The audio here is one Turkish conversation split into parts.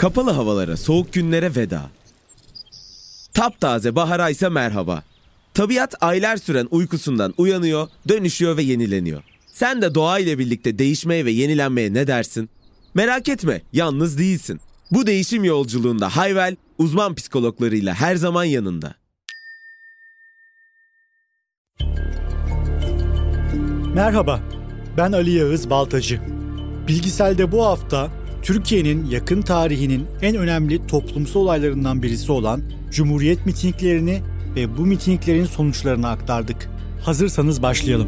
Kapalı havalara, soğuk günlere veda. Taptaze bahara ise merhaba. Tabiat aylar süren uykusundan uyanıyor, dönüşüyor ve yenileniyor. Sen de doğa ile birlikte değişmeye ve yenilenmeye ne dersin? Merak etme, yalnız değilsin. Bu değişim yolculuğunda Hayvel, uzman psikologlarıyla her zaman yanında. Merhaba, ben Ali Yağız Baltacı. Bilgisel'de bu hafta Türkiye'nin yakın tarihinin en önemli toplumsal olaylarından birisi olan Cumhuriyet mitinglerini ve bu mitinglerin sonuçlarını aktardık. Hazırsanız başlayalım.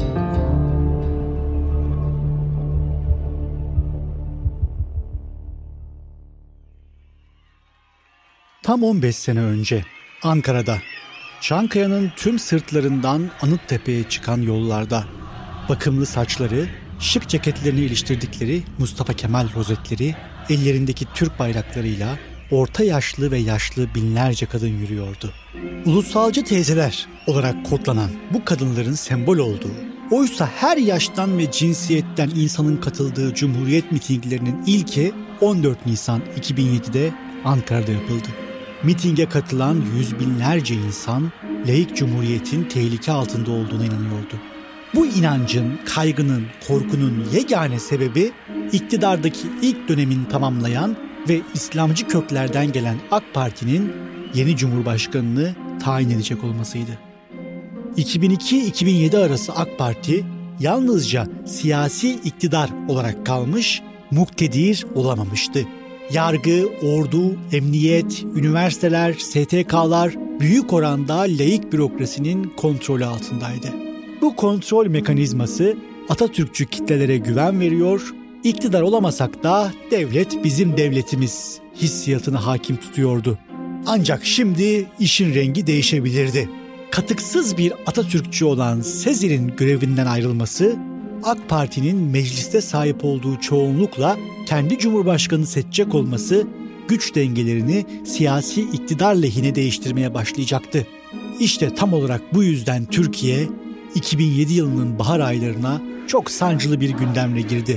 Tam 15 sene önce Ankara'da, Çankaya'nın tüm sırtlarından Anıttepe'ye çıkan yollarda, bakımlı saçları, şık ceketlerini iliştirdikleri Mustafa Kemal rozetleri, ellerindeki Türk bayraklarıyla orta yaşlı ve yaşlı binlerce kadın yürüyordu. Ulusalcı teyzeler olarak kodlanan bu kadınların sembol olduğu, oysa her yaştan ve cinsiyetten insanın katıldığı Cumhuriyet mitinglerinin ilki 14 Nisan 2007'de Ankara'da yapıldı. Mitinge katılan yüz binlerce insan, laik cumhuriyetin tehlike altında olduğuna inanıyordu. Bu inancın, kaygının, korkunun yegane sebebi iktidardaki ilk dönemini tamamlayan ve İslamcı köklerden gelen AK Parti'nin yeni Cumhurbaşkanını tayin edecek olmasıydı. 2002-2007 arası AK Parti yalnızca siyasi iktidar olarak kalmış, muktedir olamamıştı. Yargı, ordu, emniyet, üniversiteler, STK'lar büyük oranda laik bürokrasinin kontrolü altındaydı. Bu kontrol mekanizması Atatürkçü kitlelere güven veriyor, iktidar olamasak da devlet bizim devletimiz hissiyatını hakim tutuyordu. Ancak şimdi işin rengi değişebilirdi. Katıksız bir Atatürkçü olan Sezir'in görevinden ayrılması, AK Parti'nin mecliste sahip olduğu çoğunlukla kendi cumhurbaşkanını seçecek olması güç dengelerini siyasi iktidar lehine değiştirmeye başlayacaktı. İşte tam olarak bu yüzden Türkiye 2007 yılının bahar aylarına çok sancılı bir gündemle girdi.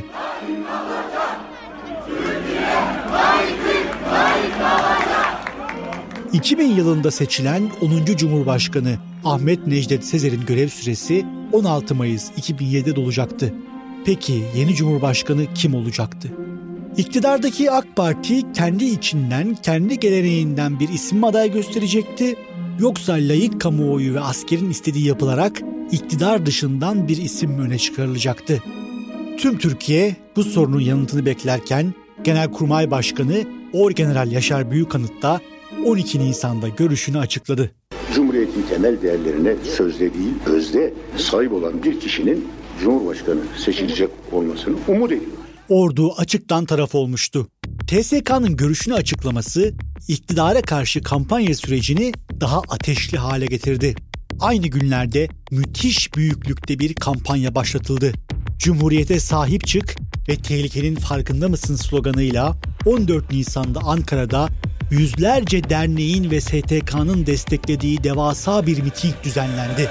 2000 yılında seçilen 10. Cumhurbaşkanı Ahmet Necdet Sezer'in görev süresi 16 Mayıs 2007'de dolacaktı. Peki yeni Cumhurbaşkanı kim olacaktı? İktidardaki AK Parti kendi içinden, kendi geleneğinden bir isim aday gösterecekti. Yoksa laik kamuoyu ve askerin istediği yapılarak iktidar dışından bir isim öne çıkarılacaktı. Tüm Türkiye bu sorunun yanıtını beklerken Genelkurmay Başkanı Orgeneral Yaşar Büyükanıt da 12 Nisan'da görüşünü açıkladı. Cumhuriyetin temel değerlerine sözde değil, özde sahip olan bir kişinin Cumhurbaşkanı seçilecek olmasını umut ediyor. Ordu açıktan taraf olmuştu. TSK'nın görüşünü açıklaması iktidara karşı kampanya sürecini daha ateşli hale getirdi. Aynı günlerde müthiş büyüklükte bir kampanya başlatıldı. Cumhuriyete sahip çık ve tehlikenin farkında mısın sloganıyla 14 Nisan'da Ankara'da yüzlerce derneğin ve STK'nın desteklediği devasa bir miting düzenlendi.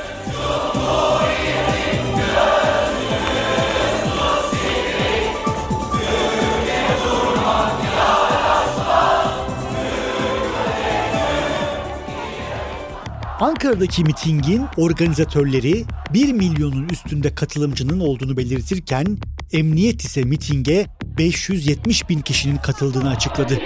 Ankara'daki mitingin organizatörleri 1 milyonun üstünde katılımcının olduğunu belirtirken emniyet ise mitinge 570 bin kişinin katıldığını açıkladı.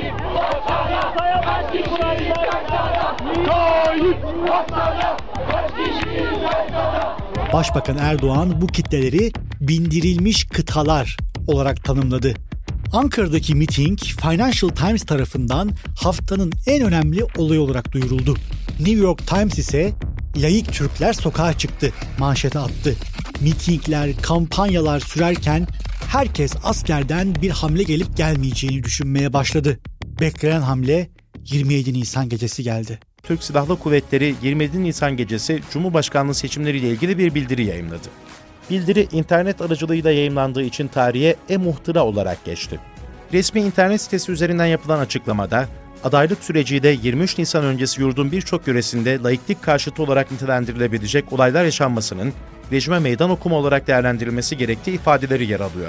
Başbakan Erdoğan bu kitleleri bindirilmiş kıtalar olarak tanımladı. Ankara'daki miting Financial Times tarafından haftanın en önemli olayı olarak duyuruldu. New York Times ise laik Türkler sokağa çıktı manşete attı. Mitingler, kampanyalar sürerken herkes askerden bir hamle gelip gelmeyeceğini düşünmeye başladı. Beklenen hamle 27 Nisan gecesi geldi. Türk Silahlı Kuvvetleri 27 Nisan gecesi Cumhurbaşkanlığı seçimleriyle ilgili bir bildiri yayımladı. Bildiri internet aracılığıyla yayımlandığı için tarihe e-muhtıra olarak geçti. Resmi internet sitesi üzerinden yapılan açıklamada, adaylık süreci de 23 Nisan öncesi yurdun birçok yöresinde laiklik karşıtı olarak nitelendirilebilecek olaylar yaşanmasının rejime meydan okuma olarak değerlendirilmesi gerektiği ifadeleri yer alıyordu.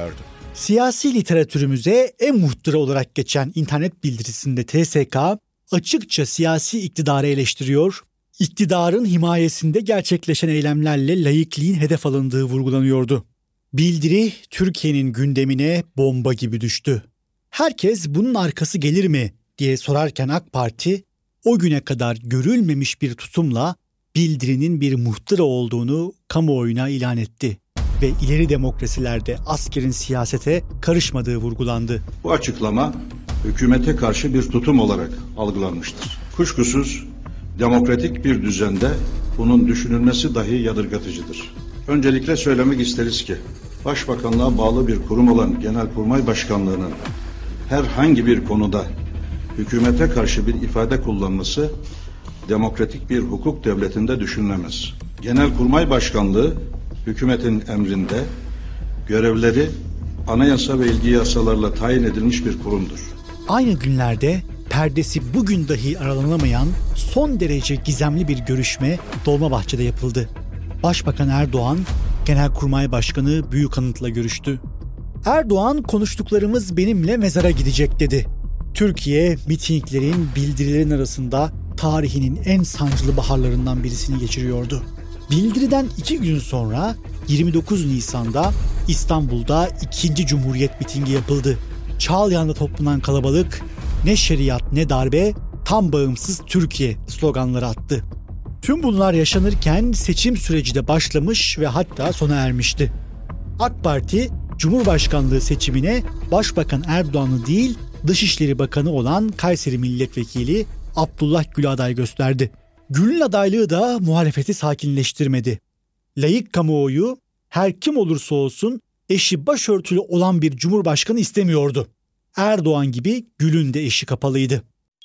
Siyasi literatürümüze muhtıra olarak geçen internet bildirisinde TSK açıkça siyasi iktidarı eleştiriyor, iktidarın himayesinde gerçekleşen eylemlerle laikliğin hedef alındığı vurgulanıyordu. Bildiri Türkiye'nin gündemine bomba gibi düştü. Herkes bunun arkası gelir mi diye sorarken AK Parti o güne kadar görülmemiş bir tutumla bildirinin bir muhtıra olduğunu kamuoyuna ilan etti ve ileri demokrasilerde askerin siyasete karışmadığı vurgulandı. Bu açıklama hükümete karşı bir tutum olarak algılanmıştır. Kuşkusuz demokratik bir düzende bunun düşünülmesi dahi yadırgatıcıdır. Öncelikle söylemek isteriz ki Başbakanlığa bağlı bir kurum olan Genelkurmay Başkanlığı'nın herhangi bir konuda hükümete karşı bir ifade kullanması demokratik bir hukuk devletinde düşünülemez. Genelkurmay Başkanlığı hükümetin emrinde görevleri anayasa ve ilgili yasalarla tayin edilmiş bir kurumdur. Aynı günlerde perdesi bugün dahi aralanamayan son derece gizemli bir görüşme Dolmabahçe'de yapıldı. Başbakan Erdoğan, Genelkurmay Başkanı Büyükanıt'la görüştü. Erdoğan, konuştuklarımız benimle mezara gidecek dedi. Türkiye, mitinglerin, bildirilerin arasında tarihinin en sancılı baharlarından birisini geçiriyordu. Bildiriden 2 gün sonra 29 Nisan'da İstanbul'da 2. Cumhuriyet mitingi yapıldı. Çağlayan'da toplanan kalabalık "Ne şeriat ne darbe, tam bağımsız Türkiye" sloganları attı. Tüm bunlar yaşanırken seçim süreci de başlamış ve hatta sona ermişti. AK Parti, Cumhurbaşkanlığı seçimine Başbakan Erdoğan'ı değil, Dışişleri Bakanı olan Kayseri Milletvekili Abdullah Gül'ü aday gösterdi. Gül'ün adaylığı da muhalefeti sakinleştirmedi. Laik kamuoyu her kim olursa olsun eşi başörtülü olan bir cumhurbaşkanı istemiyordu. Erdoğan gibi Gül'ün de eşi kapalıydı.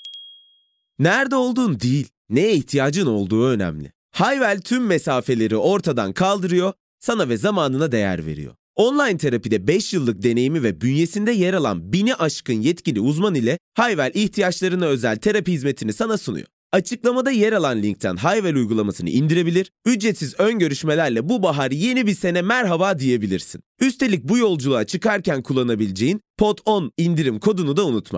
Nerede olduğun değil, neye ihtiyacın olduğu önemli. Hayvel tüm mesafeleri ortadan kaldırıyor, sana ve zamanına değer veriyor. Online terapide 5 yıllık deneyimi ve bünyesinde yer alan 1000'i aşkın yetkili uzman ile Hayvel ihtiyaçlarına özel terapi hizmetini sana sunuyor. Açıklamada yer alan linkten Hayvel uygulamasını indirebilir, ücretsiz ön görüşmelerle bu bahar yeni bir sene merhaba diyebilirsin. Üstelik bu yolculuğa çıkarken kullanabileceğin POD10 indirim kodunu da unutma.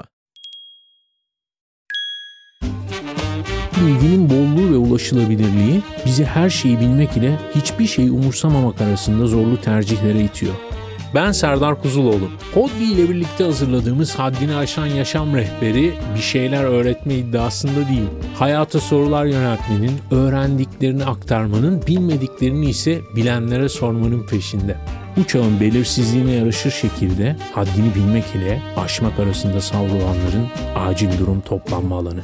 Bilginin bolluğu ve ulaşılabilirliği bizi her şeyi bilmek ile hiçbir şeyi umursamamak arasında zorlu tercihlere itiyor. Ben Serdar Kuzuloğlu. Podbi ile birlikte hazırladığımız Haddini Aşan Yaşam Rehberi bir şeyler öğretme iddiasında değil. Hayata sorular yöneltmenin, öğrendiklerini aktarmanın, bilmediklerini ise bilenlere sormanın peşinde. Bu çağın belirsizliğine yaraşır şekilde haddini bilmek ile aşmak arasında savrulanların acil durum toplanma alanı.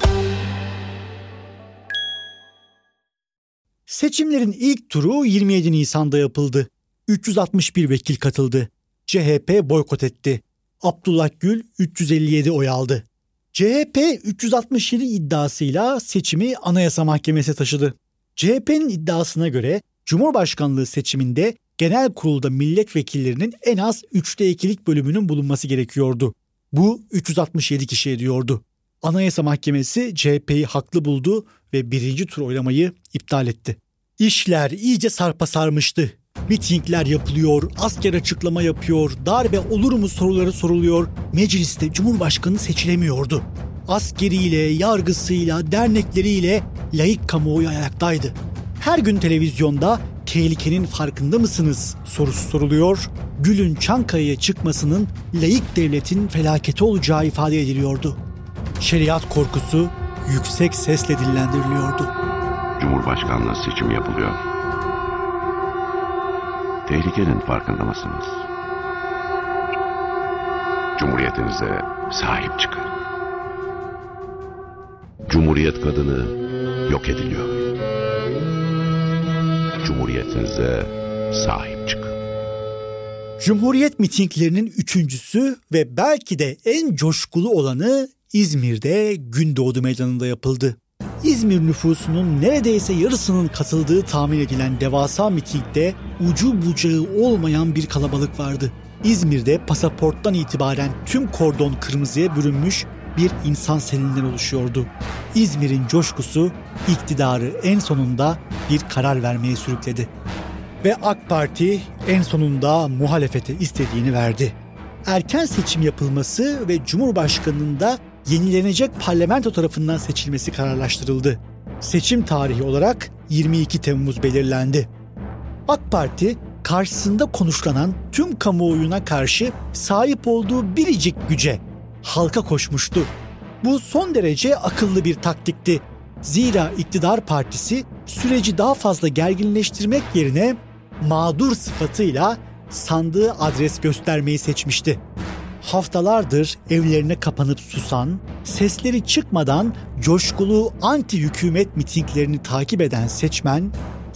Seçimlerin ilk turu 27 Nisan'da yapıldı. 361 vekil katıldı. CHP boykot etti. Abdullah Gül 357 oy aldı. CHP 367 iddiasıyla seçimi Anayasa Mahkemesi'ne taşıdı. CHP'nin iddiasına göre Cumhurbaşkanlığı seçiminde genel kurulda milletvekillerinin en az 3'te 2'lik bölümünün bulunması gerekiyordu. Bu 367 kişi ediyordu. Anayasa Mahkemesi CHP'yi haklı buldu ve 1. tur oylamayı iptal etti. İşler iyice sarpa sarmıştı. Mitingler yapılıyor, asker açıklama yapıyor, darbe olur mu soruları soruluyor. Mecliste Cumhurbaşkanı seçilemiyordu. Askeriyle, yargısıyla, dernekleriyle laik kamuoyu ayaktaydı. Her gün televizyonda "Tehlikenin farkında mısınız?" sorusu soruluyor. Gül'ün Çankaya'ya çıkmasının laik devletin felaketi olacağı ifade ediliyordu. Şeriat korkusu yüksek sesle dillendiriliyordu. Cumhurbaşkanlığı seçimi yapılıyor. Tehlikenin farkında mısınız? Cumhuriyetinize sahip çıkın. Cumhuriyet kadını yok ediliyor. Cumhuriyetinize sahip çıkın. Cumhuriyet mitinglerinin üçüncüsü ve belki de en coşkulu olanı İzmir'de Gündoğdu Meydanı'nda yapıldı. İzmir nüfusunun neredeyse yarısının katıldığı tahmin edilen devasa mitingde ucu bucağı olmayan bir kalabalık vardı. İzmir'de pasaporttan itibaren tüm kordon kırmızıya bürünmüş bir insan selinden oluşuyordu. İzmir'in coşkusu iktidarı en sonunda bir karar vermeye sürükledi. Ve AK Parti en sonunda muhalefete istediğini verdi. erken seçim yapılması ve Cumhurbaşkanı'nın da yenilenecek parlamento tarafından seçilmesi kararlaştırıldı. Seçim tarihi olarak 22 Temmuz belirlendi. AK Parti karşısında konuşlanan tüm kamuoyuna karşı sahip olduğu biricik güce, halka koşmuştu. Bu son derece akıllı bir taktikti. Zira iktidar partisi süreci daha fazla gerginleştirmek yerine mağdur sıfatıyla sandığı adres göstermeyi seçmişti. Haftalardır evlerine kapanıp susan, sesleri çıkmadan coşkulu anti-hükümet mitinglerini takip eden seçmen,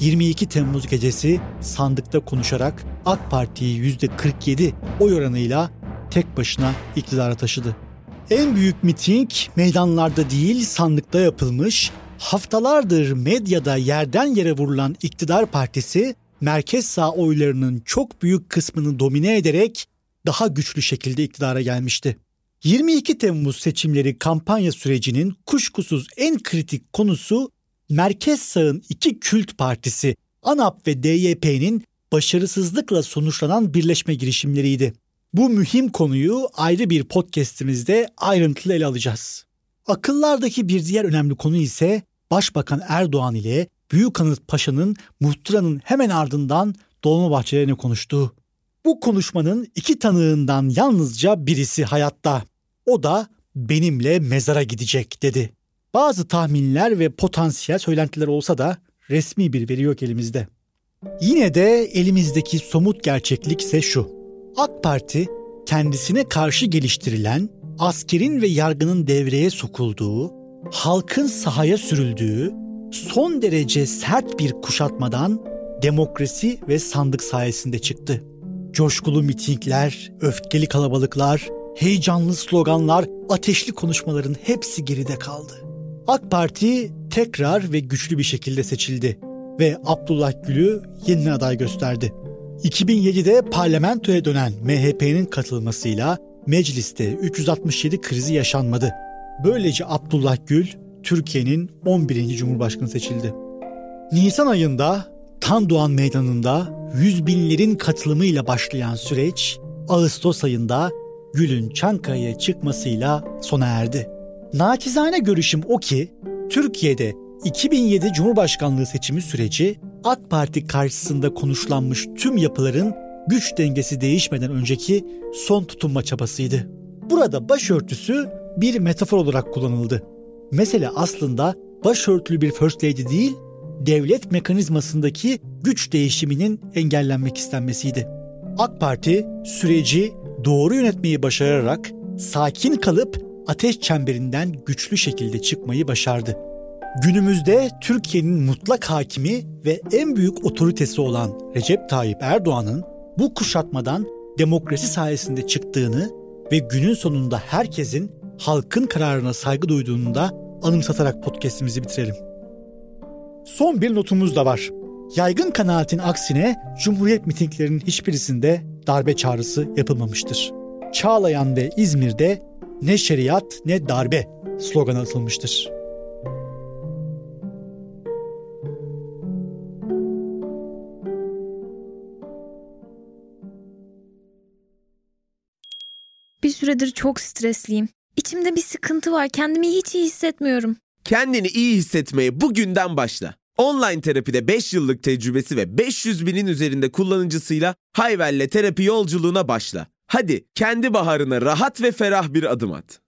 22 Temmuz gecesi sandıkta konuşarak AK Parti'yi %47 oy oranıyla tek başına iktidara taşıdı. En büyük miting meydanlarda değil sandıkta yapılmış, haftalardır medyada yerden yere vurulan iktidar partisi, merkez sağ oylarının çok büyük kısmını domine ederek daha güçlü şekilde iktidara gelmişti. 22 Temmuz seçimleri kampanya sürecinin kuşkusuz en kritik konusu merkez sağın iki kült partisi ANAP ve DYP'nin başarısızlıkla sonuçlanan birleşme girişimleriydi. Bu mühim konuyu ayrı bir podcast'imizde ayrıntılı ele alacağız. Akıllardaki bir diğer önemli konu ise Başbakan Erdoğan ile Büyükanıt Paşa'nın muhtıranın hemen ardından Dolmabahçe'lerine konuştuğu. Bu konuşmanın iki tanığından yalnızca birisi hayatta. O da benimle mezara gidecek dedi. Bazı tahminler ve potansiyel söylentiler olsa da resmi bir veri yok elimizde. Yine de elimizdeki somut gerçeklik ise şu. AK Parti kendisine karşı geliştirilen, askerin ve yargının devreye sokulduğu, halkın sahaya sürüldüğü, son derece sert bir kuşatmadan demokrasi ve sandık sayesinde çıktı. Coşkulu mitingler, öfkeli kalabalıklar, heyecanlı sloganlar, ateşli konuşmaların hepsi geride kaldı. AK Parti tekrar ve güçlü bir şekilde seçildi ve Abdullah Gül'ü yeniden aday gösterdi. 2007'de parlamentoya dönen MHP'nin katılmasıyla mecliste 367 krizi yaşanmadı. Böylece Abdullah Gül, Türkiye'nin 11. Cumhurbaşkanı seçildi. Nisan ayında Tandoğan Meydanı'nda yüz binlerin katılımıyla başlayan süreç, Ağustos ayında Gül'ün Çankaya'ya çıkmasıyla sona erdi. Naçizane görüşüm o ki, Türkiye'de 2007 Cumhurbaşkanlığı seçimi süreci, AK Parti karşısında konuşlanmış tüm yapıların güç dengesi değişmeden önceki son tutunma çabasıydı. Burada başörtüsü bir metafor olarak kullanıldı. Mesele aslında başörtülü bir First Lady değil, devlet mekanizmasındaki güç değişiminin engellenmek istenmesiydi. AK Parti süreci doğru yönetmeyi başararak sakin kalıp ateş çemberinden güçlü şekilde çıkmayı başardı. Günümüzde Türkiye'nin mutlak hakimi ve en büyük otoritesi olan Recep Tayyip Erdoğan'ın bu kuşatmadan demokrasi sayesinde çıktığını ve günün sonunda herkesin halkın kararına saygı duyduğunu da anımsatarak podcast'imizi bitirelim. Son bir notumuz da var. Yaygın kanaatin aksine Cumhuriyet mitinglerinin hiçbirisinde darbe çağrısı yapılmamıştır. Çağlayan ve İzmir'de ne şeriat ne darbe sloganı atılmıştır. Bir süredir çok stresliyim. İçimde bir sıkıntı var. Kendimi hiç iyi hissetmiyorum. Kendini iyi hissetmeye bugünden başla. Online terapide 5 yıllık tecrübesi ve 500 binin üzerinde kullanıcısıyla Hayvel'le terapi yolculuğuna başla. Hadi kendi baharına rahat ve ferah bir adım at.